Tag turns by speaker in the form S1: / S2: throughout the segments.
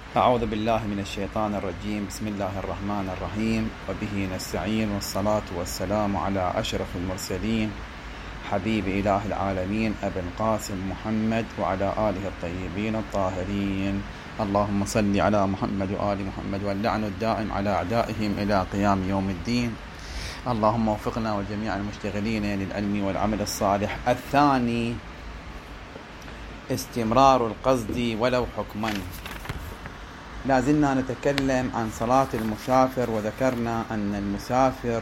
S1: أعوذ بالله من الشيطان الرجيم. بسم الله الرحمن الرحيم، وبه نستعين، والصلاة والسلام على أشرف المرسلين حبيب إله العالمين أبي القاسم محمد وعلى آله الطيبين الطاهرين. اللهم صل على محمد وآل محمد، واللعن الدائم على أعدائهم إلى قيام يوم الدين. اللهم وفقنا وجميع المشتغلين للعلم والعمل الصالح. الثاني استمرار القصد ولو حكما. لازلنا نتكلم عن صلاة المسافر، وذكرنا أن المسافر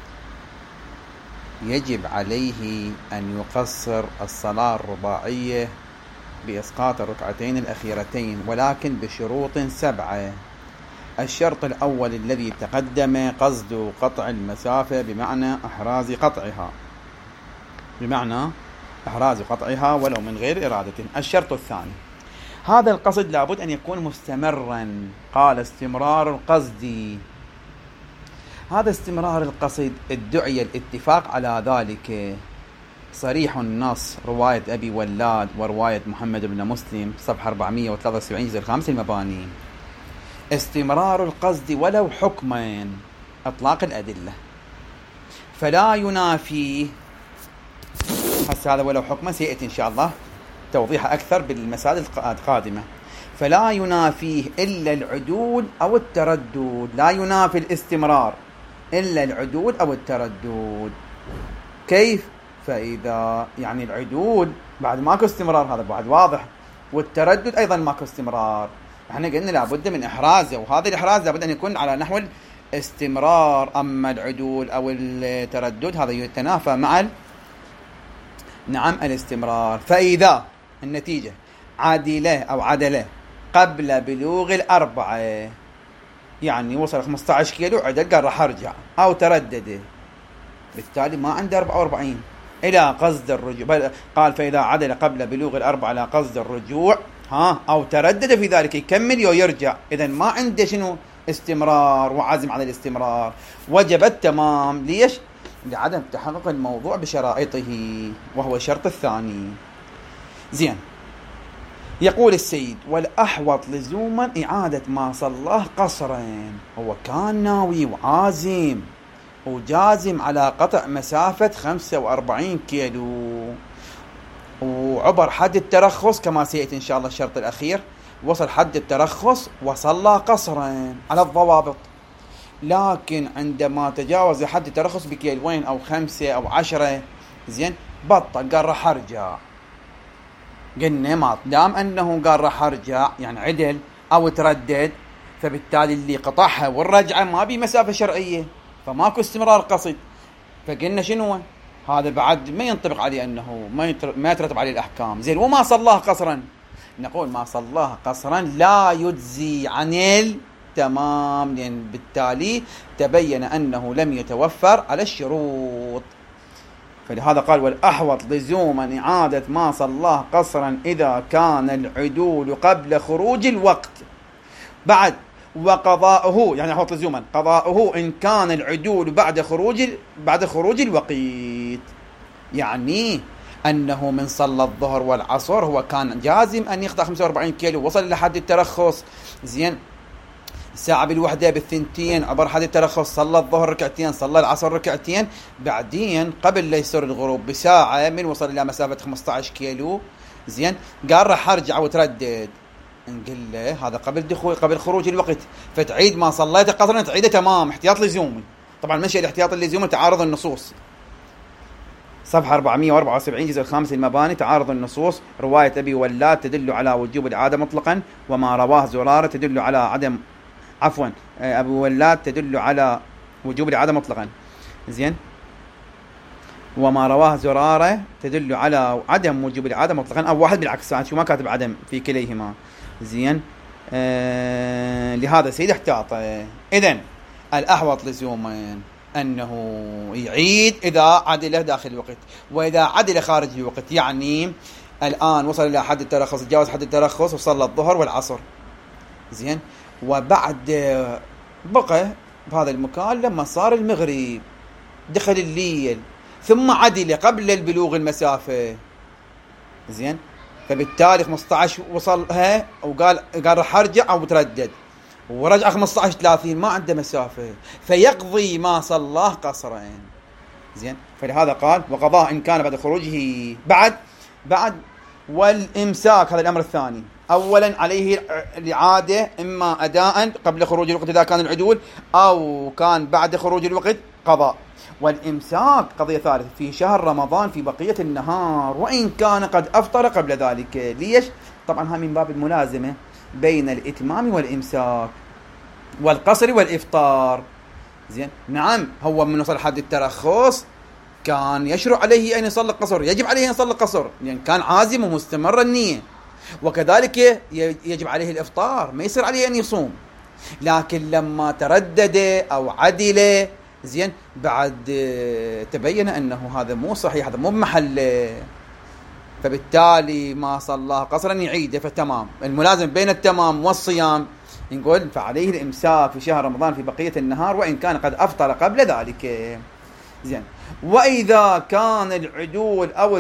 S1: يجب عليه أن يقصر الصلاة الرباعية بإسقاط الركعتين الأخيرتين، ولكن بشروط 7. الشرط الأول الذي تقدم قصد قطع المسافة بمعنى إحراز قطعها ولو من غير إرادة. الشرط الثاني، هذا القصد لابد أن يكون مستمرا. قال استمرار القصد. هذا استمرار القصد ادعي الاتفاق على ذلك، صريح النص رواية أبي ولاد ورواية محمد بن مسلم صفحة 473 جزء 5 المباني. استمرار القصد ولو حكما، اطلاق الأدلة، فلا ينافي. هذا ولو حكما سيأتي إن شاء الله توضيح أكثر بالمسائل القادمة. فلا ينافيه إلا العدول أو التردد. لا ينافي الاستمرار إلا العدول أو التردد. كيف؟ فإذا يعني العدول بعد ماكو استمرار، هذا بعد واضح، والتردد أيضا ماكو استمرار. احنا قلنا لابد من إحرازه، وهذا الإحراز لابد أن يكون على نحو الاستمرار. أما العدول أو التردد هذا يتنافى مع الاستمرار. فإذا النتيجة عدله قبل بلوغ 4، يعني وصل 15 كيلو عدل قال راح أرجع، أو تردد، بالتالي ما عنده 44 إلى قصد الرجوع. قال فإذا عدل قبل بلوغ 4 إلى قصد الرجوع أو تردد في ذلك يكمل ويرجع، إذن ما عنده شنو استمرار وعزم على الاستمرار. وجب التمام. ليش؟ لعدم تحقق الموضوع بشرائطه، وهو الشرط الثاني. زين. يقول السيد: والأحوط لزوما إعادة ما صلاه قصرا. هو كان ناوي وعازم وجازم على قطع مسافة 45 كيلو، وعبر حد الترخص كما سيأتي إن شاء الله. الشرط الأخير وصل حد الترخص وصلى قصرا على الضوابط، لكن عندما تجاوز حد الترخص بكيلوين أو 5 أو 10 زين بطل، قال راح أرجع. قلنا ما دام أنه قال راح أرجع يعني عدل أو تردد، فبالتالي اللي قطعها والرجعة ما بي مسافة شرعية، فماكو استمرار قصد. فقلنا شنو هذا بعد ما ينطبق عليه، أنه ما يترتب عليه الأحكام. زين. وما صلاه قصرا، نقول ما صلاه قصرا لا يجزي عن التمام، لأن بالتالي تبين أنه لم يتوفر على الشروط. فلهذا قال: والأحوط لزوما إعادة ما صلاه قصرا إذا كان العدول قبل خروج الوقت. بعد وقضاؤه، يعني أحوط لزوما قضاؤه إن كان العدول بعد خروج الوقت، يعني أنه من صلى الظهر والعصر هو كان جازم أن يقطع 45 كيلو، وصل إلى حد الترخص. زين. الساعة بالوحدة بالثنتين عبر حد الترخص، صلى الظهر ركعتين، صلى العصر ركعتين، بعدين قبل لا يصير الغروب بساعة من وصل إلى مسافة 15 كيلو. زين. قال راح أرجع وتردد. نقول له هذا قبل خروج الوقت، فتعيد ما صليته قصرا تعيده تمام، احتياط لزومي. طبعا منشأ الاحتياط اللزومي تعارض النصوص، صفحة 474 جزء 5 المباني. تعارض النصوص، رواية أبي ولاد تدل على وجوب الإعادة مطلقا، وما رواه زرارة تدل على أبو ولاد تدل على وجوب الإعادة مطلقا. زين. وما رواه زرارة تدل على عدم وجوب الإعادة مطلقا، أو واحد بالعكس، شو ما كاتب عدم في كليهما. زين. لهذا سيد احتاط. إذن الأحوط لزوما أنه يعيد إذا عدل داخل الوقت، وإذا عدل خارج الوقت، يعني الآن وصل إلى حد الترخص، تجاوز حد الترخص وصل الظهر والعصر. زين. وبعد بقى بهذا المكان لما صار المغرب، دخل الليل، ثم عدل قبل البلوغ المسافة. زين. فبالتالي 15 وصلها وقال راح ارجع او بتردد، ورجع 15 30 ما عنده مسافه، فيقضي ما صلاه قصرين. زين، فلهذا قال وقضاه ان كان بعد خروجه بعد والامساك. هذا الامر الثاني. اولا عليه الاعاده، اما اداء قبل خروج الوقت اذا كان العدول، او كان بعد خروج الوقت قضاء. والامساك قضيه ثالثه في شهر رمضان في بقيه النهار وان كان قد افطر قبل ذلك. ليش؟ طبعا هذا من باب الملازمه بين الاتمام والامساك والقصر والافطار. زين، نعم، هو من وصل حد الترخص كان يشرع عليه ان يصلي القصر، يجب عليه ان يصلي القصر لان يعني كان عازم ومستمر النيه، وكذلك يجب عليه الافطار، ما يصير عليه ان يصوم. لكن لما تردد او عدل، زين، بعد تبين انه هذا مو صحيح، هذا مو بمحله، فبالتالي ما صلاه قصرا يعيده. فتمام، الملازم بين التمام والصيام نقول فعليه الامساك في شهر رمضان في بقيه النهار وان كان قد افطر قبل ذلك. زين، واذا كان العدول او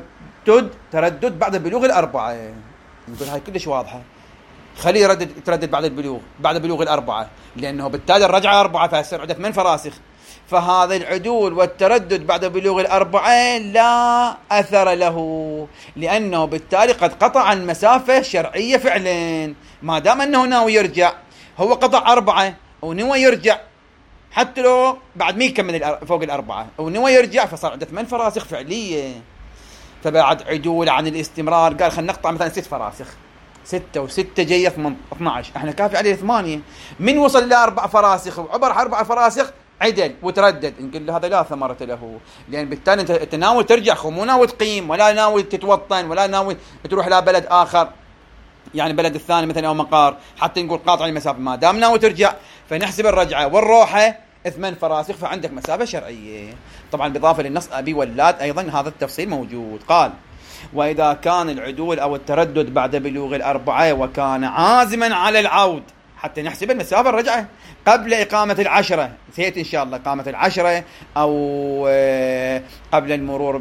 S1: تردد بعد بلوغ الاربعه، نقول هاي كلش واضحه، خليه يتردد بعد بلوغ الاربعه، لانه بالتالي الرجعه 4 فيصير عنده 8 فراسخ. فهذا العدول والتردد بعد بلوغ الاربعه لا اثر له، لانه بالتالي قد قطع المسافه شرعيه فعلا، ما دام انه ناوي يرجع. هو قطع 4 ونوى يرجع، حتى لو بعد ما يكمل فوق الأربعة ونوى يرجع، فصار عنده 8 فراسخ فعلية. فبعد عدول عن الاستمرار قال خلينا نقطع مثلا 6 فراسخ، 6 و6 جاية 12، احنا كافي عليه 8. من وصل إلى 4 فراسخ وعبر 4 فراسخ عدل وتردد، نقول له هذا لا ثمرة له، لأن بالتالي انت ناوي ترجع، مو ناوي تقيم ولا ناوي تتوطن ولا ناوي تروح إلى بلد آخر، يعني بلد الثاني مثلا أو مقار، حتى نقول قاطع المسافة. ما دام ناوي ترجع فنحسب الرجعة والروحة 8 فراسخ، فعندك مسافة شرعية. طبعا بالإضافة للنص أبي ولاد أيضا هذا التفصيل موجود. قال وإذا كان العدول أو التردد بعد بلوغ الأربعة وكان عازما على العود، حتى نحسب المسافة الرجعة قبل إقامة 10، سيأتي إن شاء الله إقامة 10 أو قبل المرور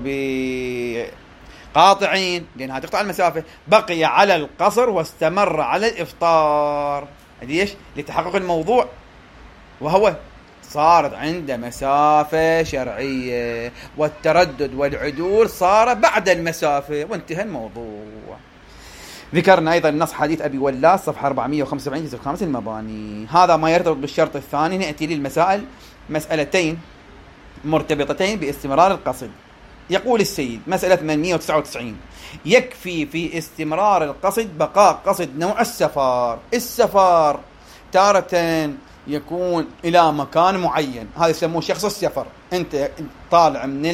S1: بقاطعين، لأنها تقطع المسافة، بقي على القصر واستمر على الإفطار. ليش؟ لتحقق الموضوع، وهو صارت عنده مسافة شرعية، والتردد والعدول صار بعد المسافة وانتهى الموضوع. ذكرنا أيضا نص حديث أبي ولاس صفحة 475 جزء 5 المباني. هذا ما يرتبط بالشرط الثاني. نأتي للمسائل، مسألتين مرتبطتين باستمرار القصد. يقول السيد مسألة 899: يكفي في استمرار القصد بقاء قصد نوع السفر تارة يكون إلى مكان معين، هذا يسموه شخص السفر. أنت طالع من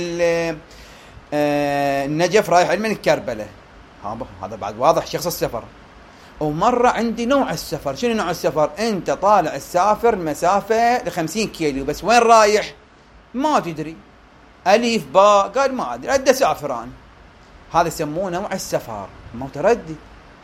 S1: النجف رايح من كربلاء، هذا بعد واضح شخص السفر. ومرة عندي نوع السفر. شنو نوع السفر؟ أنت طالع السافر مسافة 50 كيلو، بس وين رايح ما تدري، أليف باء قال ما أدري، أدى سافران، هذا يسموه نوع السفر متردد.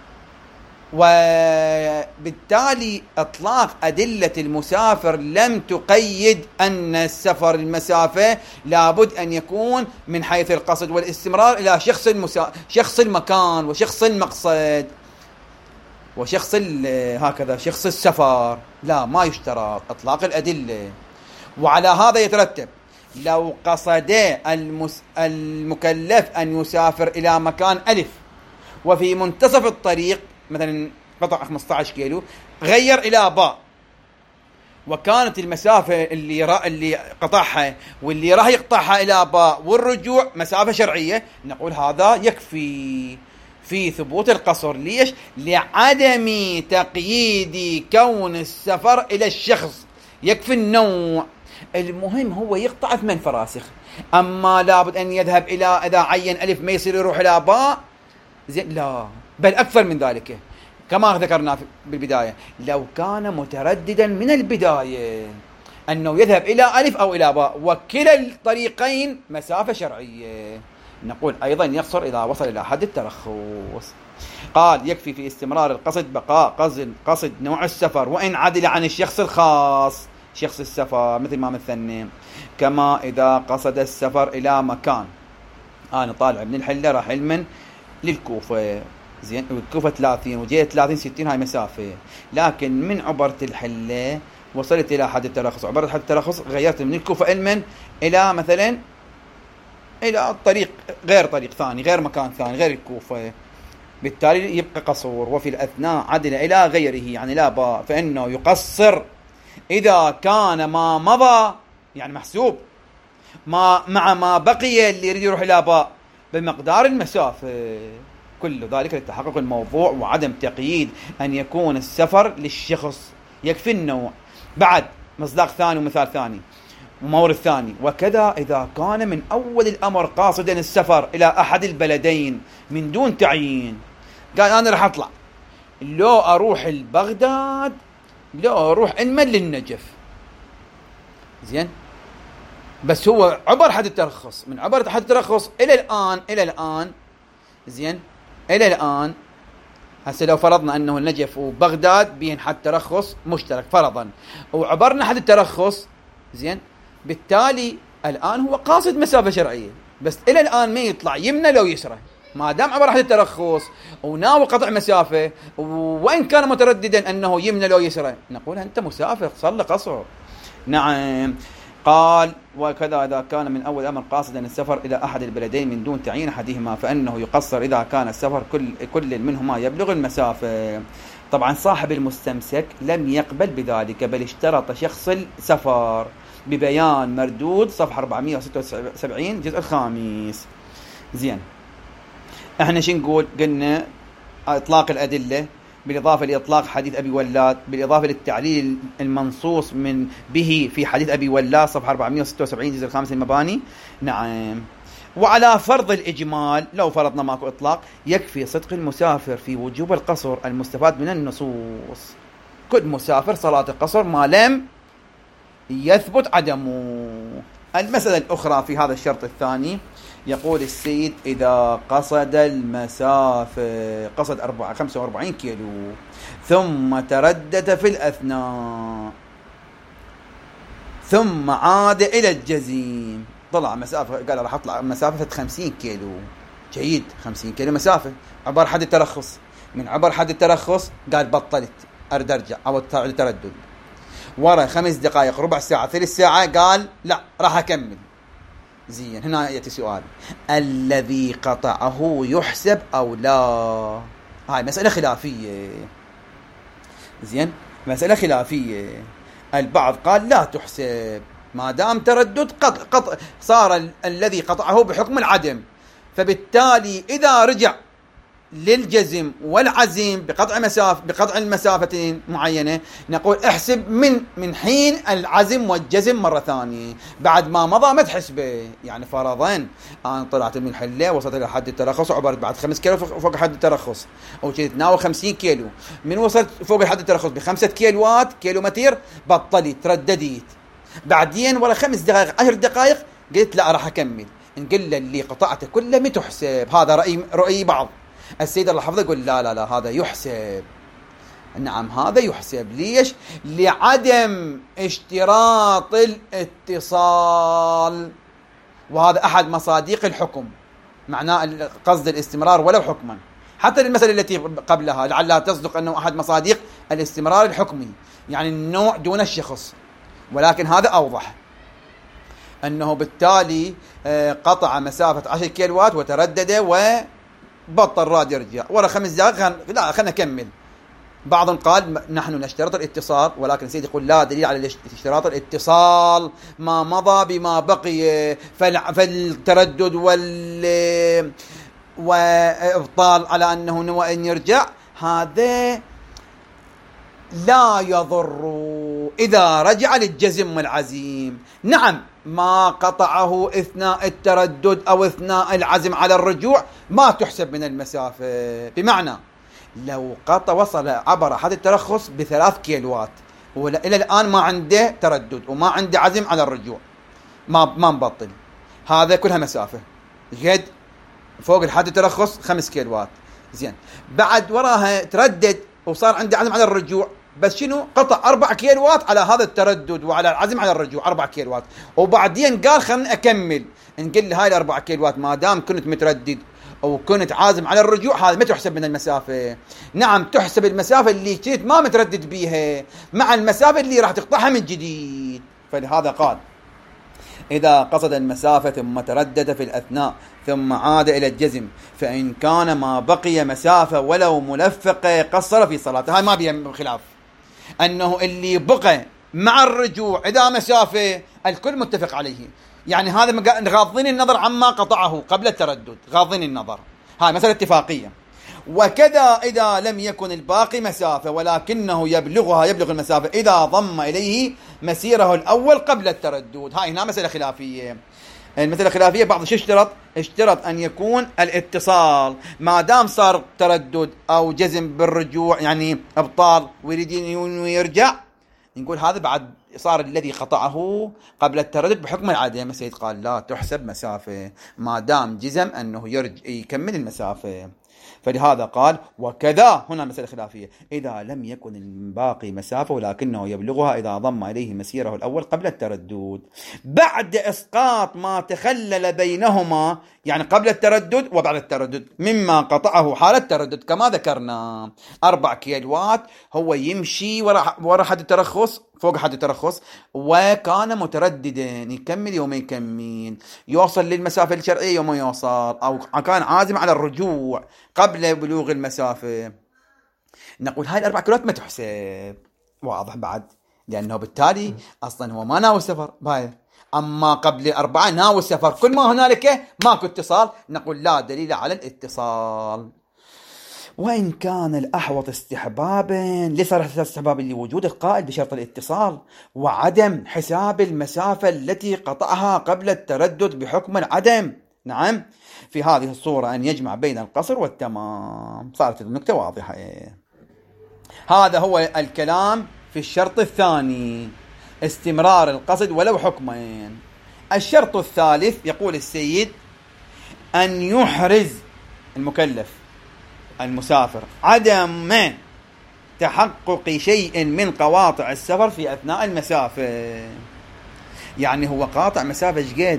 S1: وبالتالي إطلاق أدلة المسافر لم تقيد أن السفر المسافة لابد أن يكون من حيث القصد والاستمرار إلى شخص المكان وشخص المقصد وشخص هكذا شخص السفر، لا، ما يشترط إطلاق الأدلة. وعلى هذا يترتب لو قصد المكلف أن يسافر إلى مكان ألف وفي منتصف الطريق مثلا قطع 15 كيلو غير إلى باء، وكانت المسافة اللي قطعها واللي راح يقطعها إلى باء والرجوع مسافة شرعية، نقول هذا يكفي في ثبوت القصر. ليش؟ لعدم تقييد كون السفر إلى الشخص، يكفي النوع. المهم هو يقطع 8 فراسخ، أما لابد أن يذهب إلى إذا عين ألف ما يصير يروح إلى باء، زين، لا، بل أكثر من ذلك كما ذكرنا بالبداية. لو كان مترددا من البداية أنه يذهب إلى ألف أو إلى باء وكلا الطريقين مسافة شرعية، نقول أيضا يقصر إذا وصل إلى حد الترخص. قال يكفي في استمرار القصد بقاء قصد نوع السفر وإن عدل عن الشخص الخاص، شخص السفر مثل ما مثلنا، كما إذا قصد السفر إلى مكان، أنا طالع من الحلة راح علما للكوفة، زين، والكوفة 30 وجيت 30 60 هاي مسافة، لكن من عبرت الحلة وصلت إلى حد الترخص، عبرت حد الترخص غيرت من الكوفة المن إلى مثلا إلى طريق غير طريق ثاني، غير مكان ثاني غير الكوفة، بالتالي يبقى قصور. وفي الأثناء عدل إلى غيره يعني لا باء، فإنه يقصر إذا كان ما مضى يعني محسوب ما مع ما بقي اللي يريد يروح إلى باء بمقدار المسافة. كل ذلك لتحقق الموضوع وعدم تقييد أن يكون السفر للشخص، يكفي النوع. بعد مصداق ثاني ومثال ثاني ومورد ثاني، وكذا إذا كان من أول الأمر قاصدا السفر إلى أحد البلدين من دون تعيين، قال أنا رح أطلع لو أروح البغداد لو أروح علما للنجف، زين، بس هو عبر حد الترخص، من عبر حد الترخص إلى الآن زين، إلى الآن هسه لو فرضنا أنه النجف وبغداد بين حد ترخص مشترك فرضا، وعبرنا حد الترخص زين، بالتالي الآن هو قاصد مسافة شرعية، بس إلى الآن ما يطلع يمنى لو يسرى، ما دام عبر حد الترخص وناوي قطع مسافة، وإن كان مترددا أنه يمنى لو يسرى، نقول أنت مسافر صار قصر. نعم. قال وكذا إذا كان من أول أمر قاصدا السفر إلى أحد البلدين من دون تعيين أحدهما فإنه يقصر إذا كان السفر كل منهما يبلغ المسافة. طبعا صاحب المستمسك لم يقبل بذلك، بل اشترط شخص السفر ببيان مردود صفحة 476 جزء الخامس. زين، احنا شو نقول؟ قلنا اطلاق الأدلة بالإضافة لإطلاق حديث أبي ولاد، بالإضافة للتعليل المنصوص من به في حديث أبي ولاد صفحة 476 جزء الخامس المباني. نعم. وعلى فرض الإجمال لو فرضنا ماكو إطلاق يكفي صدق المسافر في وجوب القصر المستفاد من النصوص. كل مسافر صلاة القصر ما لم يثبت عدمه. المسألة الأخرى في هذا الشرط الثاني، يقول السيد إذا قصد المسافة قصد 45 كيلو ثم تردد في الأثناء ثم عاد إلى الجزيم، طلع مسافة قال راح أطلع مسافة 50 كيلو، جيد 50 كيلو مسافة عبر حد الترخص، من عبر حد الترخص قال بطلت أرد أرجع أو التردد، ورا 5 دقائق ربع ساعة 3 ساعة قال لا راح أكمل. زين، هنا يأتي سؤال، الذي قطعه يحسب أو لا؟ هاي مسألة خلافية. زين، مسألة خلافية. البعض قال لا تحسب ما دام تردد قطع صار الذي قطعه بحكم العدم، فبالتالي إذا رجع للجزم والعزم بقطع المسافة معينة نقول احسب من حين العزم والجزم مرة ثانية، بعد ما مضى ما تحسبه. يعني فرضا أنا طلعت من الحلة وصلت إلى حد الترخص وعبرت بعد 5 كيلو فوق حد الترخص، أو كنت تناول 50 كيلو، من وصلت فوق حد الترخص ب5 كيلوات كيلومتر بطلت ترددت، بعدين ولا 5 دقائق 10 دقائق قلت لا راح أكمل، نقول اللي قطعته كله ما تحسب. هذا رأي بعض. السيد الله حفظه يقول لا هذا يحسب. نعم هذا يحسب. ليش؟ لعدم اشتراط الاتصال، وهذا أحد مصادق الحكم، معناه قصد الاستمرار ولو حكما. حتى المسألة التي قبلها لعلها تصدق أنه أحد مصادق الاستمرار الحكمي، يعني النوع دون الشخص، ولكن هذا أوضح أنه بالتالي قطع مسافة 10 كيلوات وتردد بطل راد يرجع ورا 5 دقائق لا خلنا نكمل. بعضهم قال نحن نشترط الاتصال، ولكن سيدي يقول لا دليل على اشتراط الاتصال ما مضى بما بقي، فالتردد وإبطال على أنه نوى أن يرجع هذا لا يضر إذا رجع للجزم والعزيم. نعم ما قطعه أثناء التردد أو أثناء العزم على الرجوع ما تحسب من المسافة، بمعنى لو وصل عبر حد الترخص ب3 كيلوات وإلى الآن ما عنده تردد وما عنده عزم على الرجوع ما نبطل، هذا كلها مسافة جد فوق الحد الترخص 5 كيلوات. زين، بعد وراها تردد وصار عنده عزم على الرجوع، بس شنو قطع 4 كيلوات على هذا التردد وعلى العزم على الرجوع 4 كيلوات، وبعدين قال خلنا أكمل، نقول هاي 4 كيلوات ما دام كنت متردد أو كنت عازم على الرجوع، هذا ما تحسب من المسافة. نعم تحسب المسافة اللي كنت ما متردد بيها مع المسافة اللي راح تقطعها من جديد. فلهذا قال: إذا قصد المسافة ثم تردد في الأثناء ثم عاد إلى الجزم، فإن كان ما بقي مسافة ولو ملفقة قصر في صلاته. هاي ما بيها خلاف، أنه اللي بقى مع الرجوع إذا مسافة الكل متفق عليه. يعني هذا غاضين النظر عما قطعه قبل التردد، غاضين النظر، هاي مسألة اتفاقية. وكذا إذا لم يكن الباقي مسافة ولكنه يبلغ المسافة إذا ضم إليه مسيره الأول قبل التردد. هاي هنا مسألة خلافية. المسألة الخلافية بعض شو اشترط أن يكون الاتصال، ما دام صار تردد أو جزم بالرجوع يعني أبطال ويريد يرجع، نقول هذا بعد صار الذي قطعه قبل التردد بحكم العادة. السيد قال لا تحسب مسافة ما دام جزم أنه يكمل المسافة. فلهذا قال: وكذا، هنا مسألة خلافية، إذا لم يكن الباقي مسافة ولكنه يبلغها إذا ضم إليه مسيره الأول قبل التردد بعد إسقاط ما تخلل بينهما، يعني قبل التردد وبعد التردد، مما قطعه حال التردد. كما ذكرنا 4 كيلوات هو يمشي وراء حد الترخص، فوق حد الترخص، وكان مترددا يكمل يوم يكمل، يوصل للمسافة الشرعية يوم يوصل، أو كان عازم على الرجوع قبل بلوغ المسافة. نقول هاي 4 كيلوات ما تحسب. واضح بعد، لأنه بالتالي أصلا هو ما ناوي السفر باي. أما قبل 4 ناوي السفر، كل ما هنالك ماكو اتصال، نقول لا دليل على الاتصال. وإن كان الأحوط استحبابا لصرح استحباب لوجود القائد بشرط الاتصال وعدم حساب المسافة التي قطعها قبل التردد بحكم العدم. نعم، في هذه الصورة أن يجمع بين القصر والتمام. صارت النكتة واضحة. هذا هو الكلام في الشرط الثاني، استمرار القصد ولو حكمين. الشرط الثالث يقول السيد: أن يحرز المكلف المسافر عدم تحقق شيء من قواطع السفر في أثناء المسافة. يعني هو قاطع مسافة جد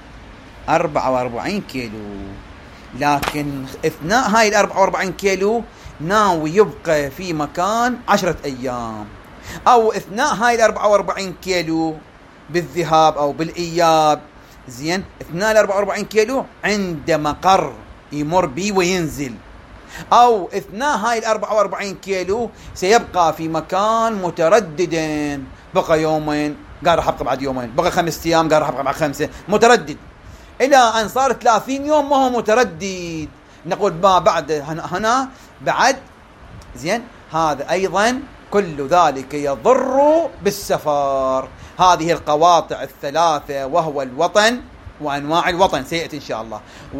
S1: 44 كيلو، لكن اثناء هاي 44 كيلو ناوي يبقى في مكان 10 أيام، أو اثناء هاي 44 كيلو بالذهاب أو بالإياب، زين، اثناء 44 كيلو عند مقر يمر بي وينزل، أو اثناء هاي 44 كيلو سيبقى في مكان مترددا، بقى يومين قال راح أبقى بعد يومين، بقى 5 أيام قال راح أبقى بعد 5، متردد إلى أن صار 30 يوم ما هو متردد. نقول ما بعد هنا بعد، زين، هذا أيضا كل ذلك يضر بالسفر. هذه القواطع الثلاثة، وهو الوطن وأنواع الوطن سيأتي إن شاء الله،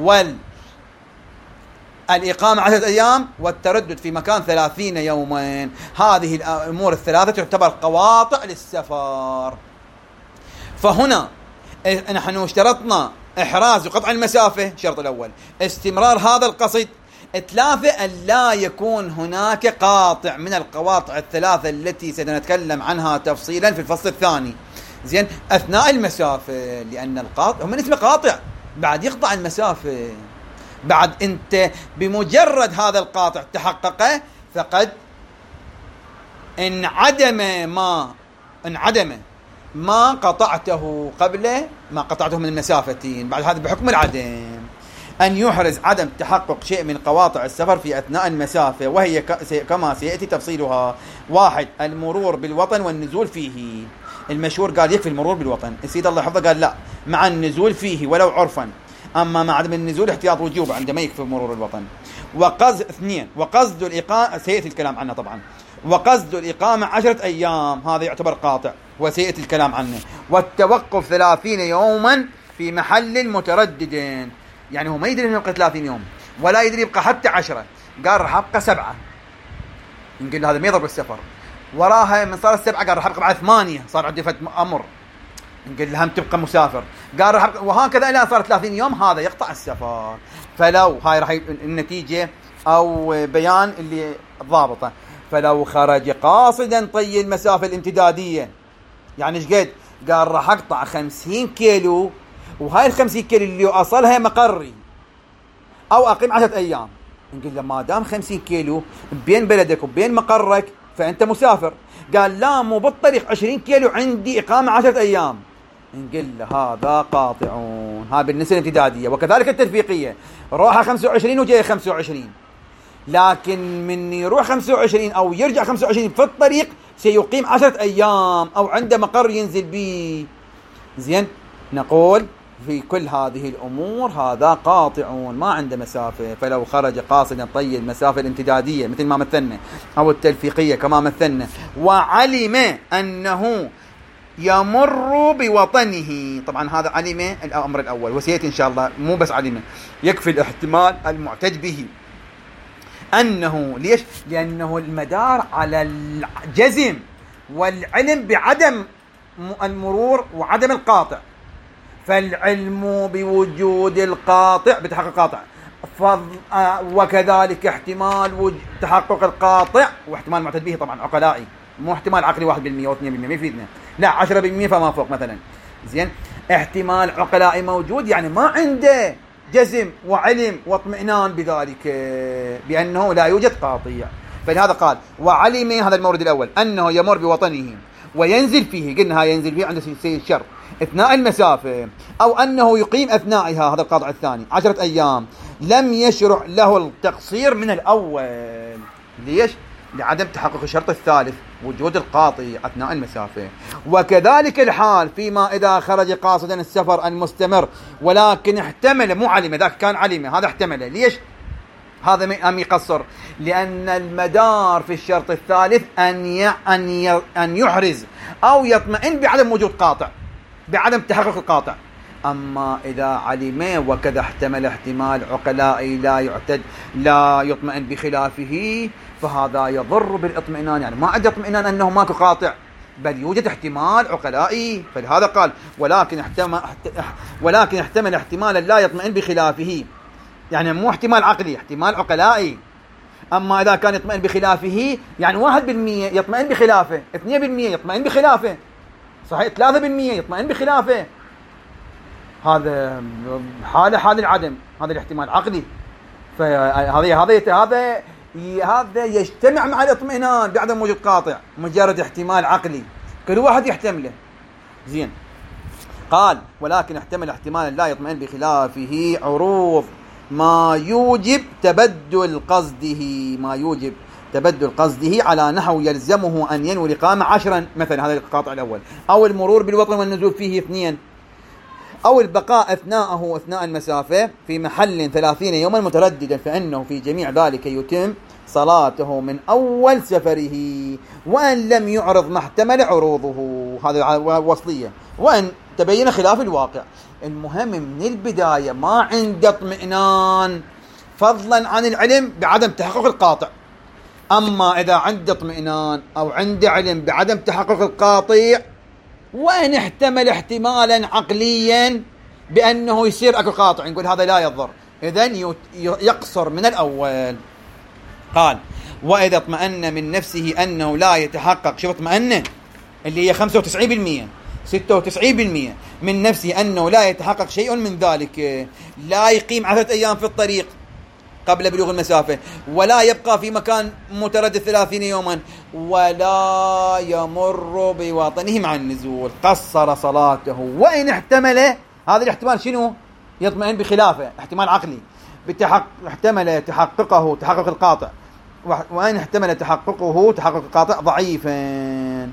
S1: الإقامة 10 أيام، والتردد في مكان 30 يوما. هذه الأمور الثلاثة تعتبر قواطع للسفر. فهنا نحن اشترطنا إحراز وقطع المسافة، الشرط الأول استمرار هذا القصد. 3 أن لا يكون هناك قاطع من القواطع الثلاثة التي سنتكلم عنها تفصيلا في الفصل الثاني، زين، أثناء المسافة، لأن القاطع هم اسمه قاطع بعد يقطع المسافة. بعد أنت بمجرد هذا القاطع تحقق فقد انعدم ما قطعته قبل ما قطعته من المسافتين. بعد هذا بحكم العدم. أن يحرز عدم تحقق شيء من قواطع السفر في أثناء المسافة، وهي كما سيأتي تفصيلها. 1 المرور بالوطن والنزول فيه. المشهور قال يكفي المرور بالوطن، السيد الله يحفظه قال لا، مع النزول فيه ولو عرفا، أما مع عدم النزول احتياط وجوب عندما يكفي مرور الوطن. 2 وقصد الإقامة، سيأتي الكلام عنه طبعا، وقصد الإقامة 10 أيام، هذا يعتبر قاطع وسيأتي الكلام عنه. والتوقف 30 يوما في محل متردد، يعني هو ما يدري انه يبقى 30 يوم ولا يدري يبقى حتى 10، قال راح ابقى 7، نقول هذا ما يضرب السفر. وراها من صار 7 قال راح ابقى بعد 8، صار عندي فت امر، نقول لها تبقى مسافر، قال راح أبقى، وهكذا الى صار 30 يوم، هذا يقطع السفر. فلو هاي راح النتيجه او بيان اللي ضابطه. فلو خرج قاصدا طي المسافه الامتداديه، يعني ايش قد؟ قال راح اقطع 50 كيلو، وهاي ال50 كيلو اللي اصلها مقري أو أقيم 10 أيام. نقول له ما دام 50 كيلو بين بلدك وبين مقرك فأنت مسافر. قال لا مو بالطريق 20 كيلو عندي إقامة 10 أيام. نقول له هذا قاطعون. ها بالنسبة للامتدادية. وكذلك التلفيقية، روحها 25 وجاية 25، لكن من يروح 25 أو يرجع 25 في الطريق سيقيم 10 أيام أو عنده مقر ينزل به. زين، نقول في كل هذه الأمور هذا قاطعون، ما عنده مسافة. فلو خرج قاصدا طي المسافة الامتدادية مثل ما مثلنا أو التلفيقية كما مثلنا، وعلم أنه يمر بوطنه، طبعا هذا علم الأمر الأول وسيأتي إن شاء الله، مو بس علم، يكفي الاحتمال المعتد به. أنه ليش؟ لأنه المدار على الجزم والعلم بعدم المرور وعدم القاطع، فالعلم بوجود القاطع بتحقق القاطع، وكذلك احتمال تحقق القاطع واحتمال معتد به طبعا عقلائي، مو احتمال عقلي 1% و 2% ما يفيدنا، لا 10% فما فوق مثلا. زين، احتمال عقلائي موجود، يعني ما عنده جزم وعلم واطمئنان بذلك بأنه لا يوجد قاطع. فلهذا قال وعلم، هذا المورد الأول، أنه يمر بوطنه وينزل فيه، قلنا ها ينزل فيه عند سيد الشر اثناء المسافة، أو أنه يقيم أثنائها، هذا القاطع الثاني 10 أيام، لم يشرع له التقصير من الأول. ليش؟ لعدم تحقق الشرط الثالث وجود القاطع أثناء المسافة. وكذلك الحال فيما إذا خرج قاصدا السفر المستمر ولكن احتمل، مو علم، ذاك كان علم، هذا احتمل. ليش؟ هذا أم يقصر؟ لأن المدار في الشرط الثالث أن يحرز أو يطمئن بعدم وجود قاطع، بعدم تحقق القاطع. أما إذا علم وكذا احتمل احتمال عقلائي لا يطمئن بخلافه، فهذا يضر بالاطمئنان، يعني ما عنده اطمئنان أنه ماكو قاطع، بل يوجد احتمال عقلائي. فلهذا قال ولكن احتمل احتمالا لا يطمئن بخلافه، يعني مو احتمال عقلي، احتمال عقلائي. أما إذا كان يطمئن بخلافه يعني 1% يطمئن بخلافه، 2% يطمئن بخلافه، صحيح 3% يطمئن بخلافه، هذا حال العدم، هذا الاحتمال عقلي. هذا يجتمع مع الاطمئنان بعدم وجود قاطع، مجرد احتمال عقلي كل واحد يحتمله. زين، قال ولكن احتمل احتمالا لا يطمئن بخلافه عروض ما يوجب تبدل قصده على نحو يلزمه أن ينوي الإقامة 10 مثلا، هذا القاطع الأول، أو المرور بالوطن والنزول فيه 2، أو البقاء أثناء المسافة في محل 30 يوما مترددا، فإنه في جميع ذلك يتم صلاته من أول سفره، وأن لم يعرض ما احتمل عروضه، هذا وصلية، وأن تبين خلاف الواقع. المهم من البداية ما عنده اطمئنان فضلا عن العلم بعدم تحقق القاطع. أما إذا عنده اطمئنان أو عنده علم بعدم تحقق القاطع، وإن احتمل احتمالا عقليا بأنه يصير أكو قاطع، نقول هذا لا يضر، إذن يقصر من الأول. قال وإذا اطمأن من نفسه أنه لا يتحقق، شوف اطمأن اللي هي 95% 96% من نفسه أنه لا يتحقق شيء من ذلك، لا يقيم 10 أيام في الطريق قبل بلوغ المسافة، ولا يبقى في مكان متردد 30 يوما، ولا يمر بوطنه مع النزول، قصر صلاته. وإن احتمل، هذا الاحتمال شنو؟ يطمئن بخلافه، احتمال عقلي، احتمل تحقق القاطع، وإن احتمل تحقق القاطع ضعيفا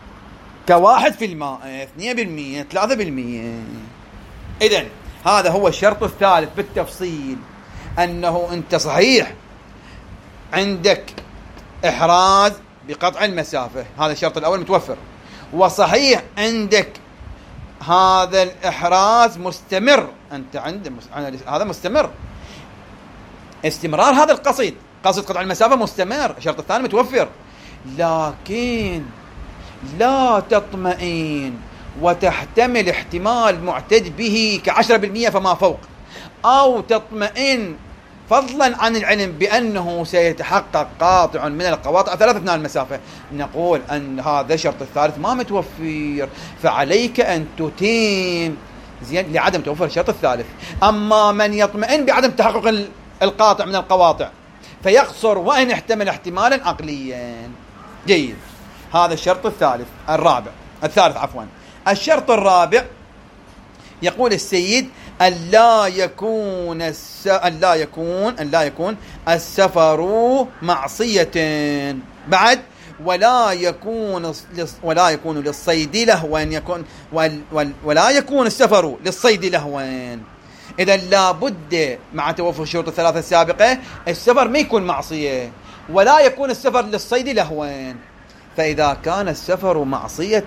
S1: ك1%، 2%، 3%. إذن هذا هو الشرط الثالث بالتفصيل، أنه أنت صحيح عندك إحراز بقطع المسافة، هذا الشرط الأول متوفر، وصحيح عندك هذا الإحراز مستمر، أنت عندك هذا مستمر، استمرار هذا قصد قطع المسافة مستمر، الشرط الثاني متوفر، لكن لا تطمئن وتحتمل احتمال معتد به ك10% فما فوق، أو تطمئن فضلا عن العلم بأنه سيتحقق قاطع من القواطع 3 أثناء المسافة، نقول أن هذا الشرط الثالث ما متوفر، فعليك أن تتم، زين، لعدم توفر الشرط الثالث. أما من يطمئن بعدم تحقق القاطع من القواطع، فيقصر وإن احتمل احتمالا عقليا. جيد. هذا الشرط الثالث عفوا. الشرط الرابع يقول السيد أن لا يكون السفر معصية. بعد ولا يكون للصيد لهوا ولا يكون السفر للصيد لهوا. إذا لابد مع توفر الشروط الثلاثة السابقة السفر ما يكون معصية، ولا يكون السفر للصيد لهوا. فإذا كان السفر معصية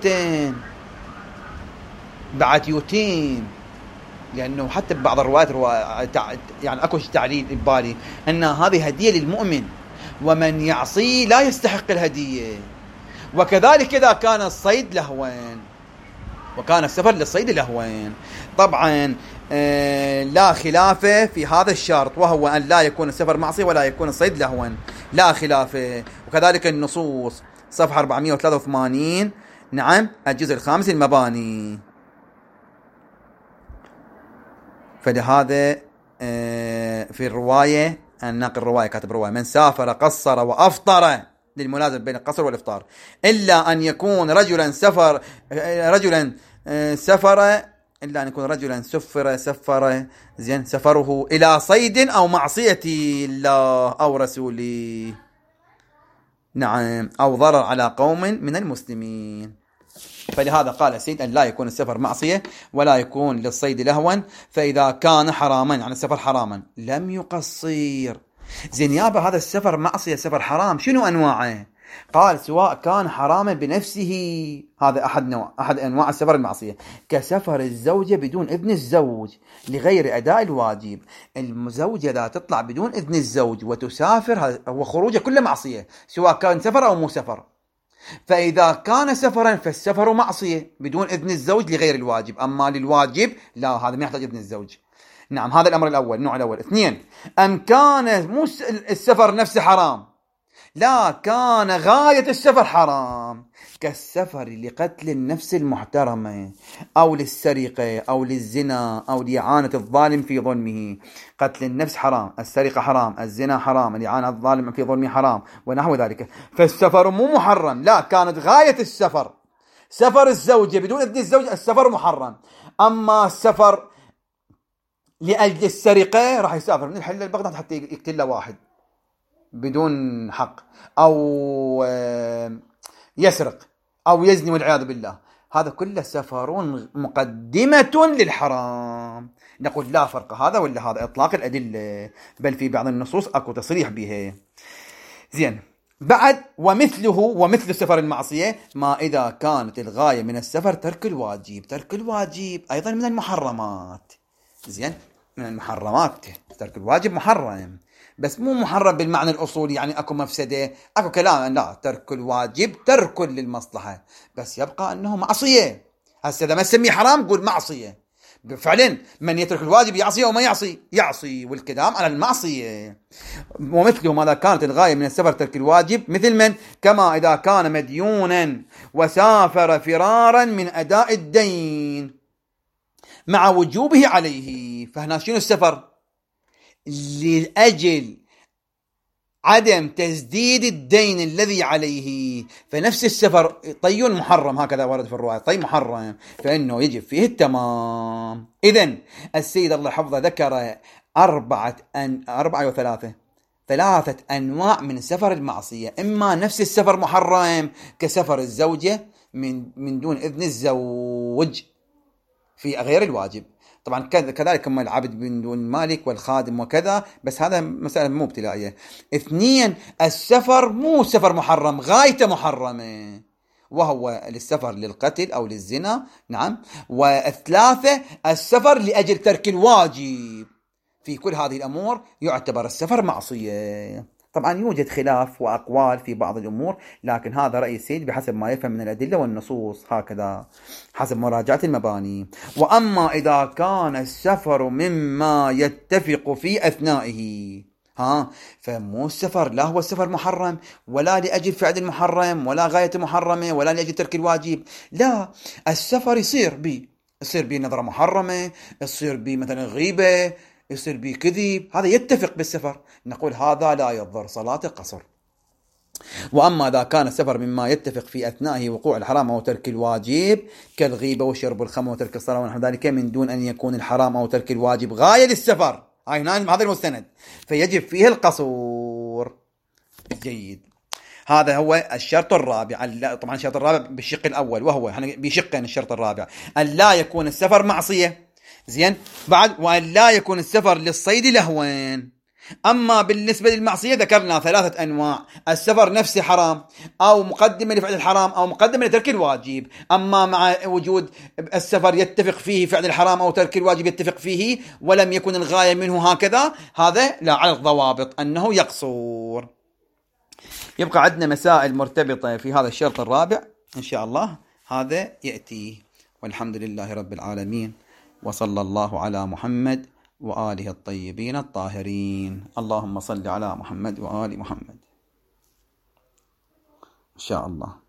S1: بعد يتيم، لأنه حتى ببعض الروايات يعني أكو تعليل ببالي أن هذه هدية للمؤمن، ومن يعصي لا يستحق الهدية. وكذلك إذا كان الصيد لهوان وكان السفر للصيد لهوان. طبعا لا خلاف في هذا الشرط، وهو أن لا يكون السفر معصية ولا يكون الصيد لهوان، لا خلاف. وكذلك النصوص صفحة 483 نعم الجزء الخامس المباني. فلهذا في الرواية الناقل الرواية كاتب الرواية من سافر قصر وأفطر للملازم بين القصر والإفطار، إلا أن يكون رجلا سفر إلا أن يكون رجلا سفر زين سفره إلى صيد أو معصية الله أو رسوله نعم أو ضرر على قوم من المسلمين. فلهذا قال السيد أن لا يكون السفر معصية ولا يكون للصيد لهوا. فإذا كان حراما يعني السفر حراما لم يقصر. زين يابا هذا السفر معصية سفر حرام شنو أنواعه؟ قال سواء كان حراما بنفسه، هذا أحد أنواع السفر المعصية، كسفر الزوجة بدون إذن الزوج لغير أداء الواجب. الزوجة إذا تطلع بدون إذن الزوج وتسافر هو خروجه كله معصية، سواء كان سفر أو مو سفر. فإذا كان سفرا فالسفر معصية بدون إذن الزوج لغير الواجب، أما للواجب لا، هذا ما يحتاج إذن الزوج. نعم هذا الأمر الأول، النوع الأول. 2 أن كان مو السفر نفسه حرام، لا كان غاية السفر حرام، كالسفر لقتل النفس المحترمة أو للسرقة أو للزنا أو لإعانة الظالم في ظلمه. قتل النفس حرام، السرقة حرام، الزنا حرام، الإعانة الظالم في ظلمه حرام ونحو ذلك. فالسفر مو محرم، لا كانت غاية السفر سفر الزوجة بدون إذن الزوج، السفر محرم. أما السفر لأجل السرقة راح يسافر من الحل لبغداد حتى يقتل له واحد بدون حق، أو يسرق أو يزني والعياذ بالله، هذا كله سفر مقدمة للحرام. نقول لا فرق هذا ولا هذا، إطلاق الأدلة، بل في بعض النصوص أكو تصريح به. زين بعد ومثل السفر المعصية ما إذا كانت الغاية من السفر ترك الواجب أيضا من المحرمات. زين من المحرمات ترك الواجب محرم، بس مو محرم بالمعنى الأصولي يعني أكو مفسدة أكو كلام، لا، ترك الواجب ترك للمصلحة، بس يبقى أنه معصية. هسه إذا ما تسميه حرام قول معصية فعلا. من يترك الواجب يعصي أو ما يعصي والكلام على المعصية. ومثله ماذا كانت الغاية من السفر ترك الواجب، مثل من كما إذا كان مديونا وسافر فرارا من أداء الدين مع وجوبه عليه. فهنا شنو السفر؟ لأجل عدم تسديد الدين الذي عليه، فنفس السفر طي محرم، هكذا ورد في الرواية، طي محرم فإنه يجب فيه التمام. إذن السيد الله حفظه ذكر ثلاثة أنواع من سفر المعصية. إما نفس السفر محرم كسفر الزوجة من دون إذن الزوج في غير الواجب، طبعا كذلك هم العبد من دون مالك والخادم وكذا، بس هذا مسألة مو ابتلائية. 2 السفر مو سفر محرم، غايته محرمة، وهو السفر للقتل أو للزنا. نعم. و3 السفر لأجل ترك الواجب. في كل هذه الأمور يعتبر السفر معصية. طبعا يوجد خلاف وأقوال في بعض الأمور، لكن هذا رأي السيد بحسب ما يفهم من الأدلة والنصوص، هكذا حسب مراجعة المباني. وأما إذا كان السفر مما يتفق في أثنائه فمو السفر، لا هو السفر محرم ولا لأجل فعل المحرم ولا غاية محرمة ولا لأجل ترك الواجب، لا، السفر يصير بي نظرة محرمة، يصير بي مثلا غيبة، يصير به كذب، هذا يتفق بالسفر، نقول هذا لا يضر صلاة قصر. وأما إذا كان السفر مما يتفق في أثنائه وقوع الحرام أو ترك الواجب كالغيبة وشرب الخمر وترك الصلاة ونحو ذلك من دون أن يكون الحرام أو ترك الواجب غاية للسفر، هذا المستند، فيجب فيه القصور. جيد. هذا هو الشرط الرابع. طبعا الشرط الرابع بالشق الأول، وهو بشقين. الشرط الرابع أن لا يكون السفر معصية، زين، بعد وأن لا يكون السفر للصيد لهوين. أما بالنسبة للمعصية ذكرنا 3 أنواع: السفر نفسه حرام، أو مقدمة لفعل الحرام، أو مقدمة لترك الواجب. أما مع وجود السفر يتفق فيه فعل الحرام أو ترك الواجب يتفق فيه ولم يكن الغاية منه هكذا، هذا لا على الضوابط أنه يقصر. يبقى عندنا مسائل مرتبطة في هذا الشرط الرابع إن شاء الله، هذا يأتي. والحمد لله رب العالمين، وصلى الله على محمد وآله الطيبين الطاهرين. اللهم صل على محمد وآل محمد إن شاء الله.